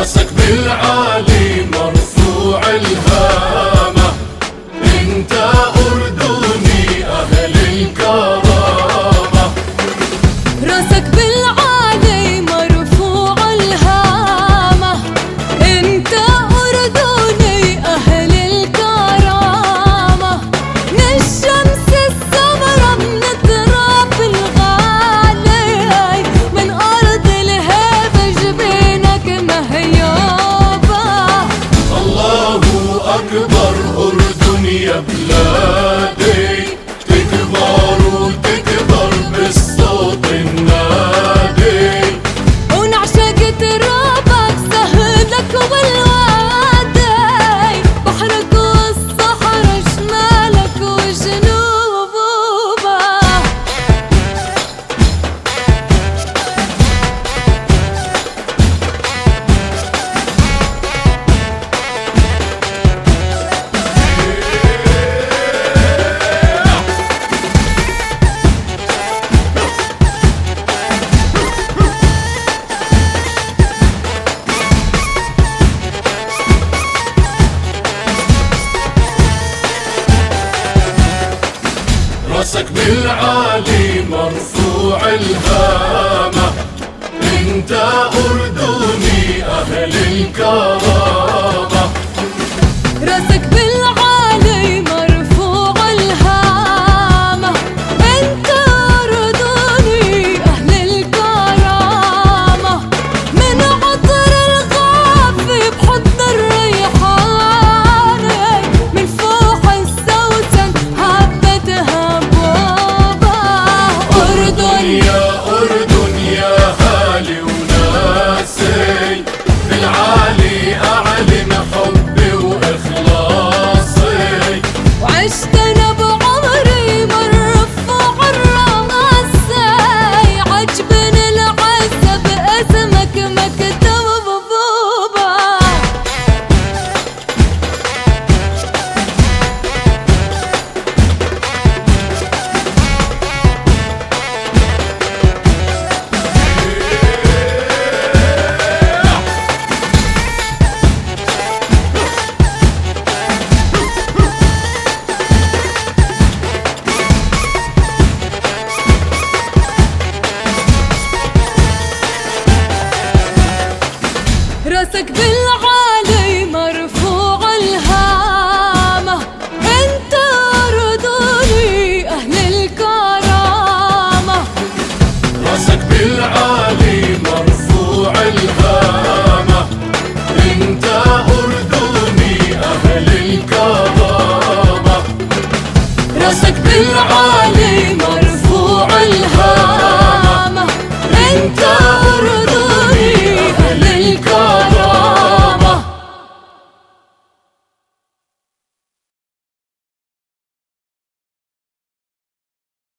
راسك بالعالي مرفوع الهامة، انت أردني أهل الكرامة. راسك بالعالي مرفوع الهامة، انت أردني أهل الكرامة. من الشمس السمرة من التراب الغالي، من أرض الهيبة جبينك مهيوبة. الله أكبر أردن يا بلادي، تكبر وتكبر بالصوت النادي. ونعشق ترابك سهلك والوادي، بحرك والصحرا شمالك وجنوبه. راسك بالعالي مرفوع الهامة، انت أردني أهل الكرامة. راسك بالعالي مرفوع الهامة، انت أردني أهل الكرامة. من عطر الغافي بحضن الريحاني، من فوح السوسن هبتها بوبة. أردن يا أردن يا هالي وناسي، بالعالي أعلن حبي وإخلاصي. وعشت أنا بعمري مرفوع الراسي، عجبني العزة باسمك مكتوبة. راسك بالعالي مرفوع الهامة، انت أردني أهل الكرامة. راسك بالعالي مرفوع الهامة، انت أردني أهل الكرامة. راسك بالعالي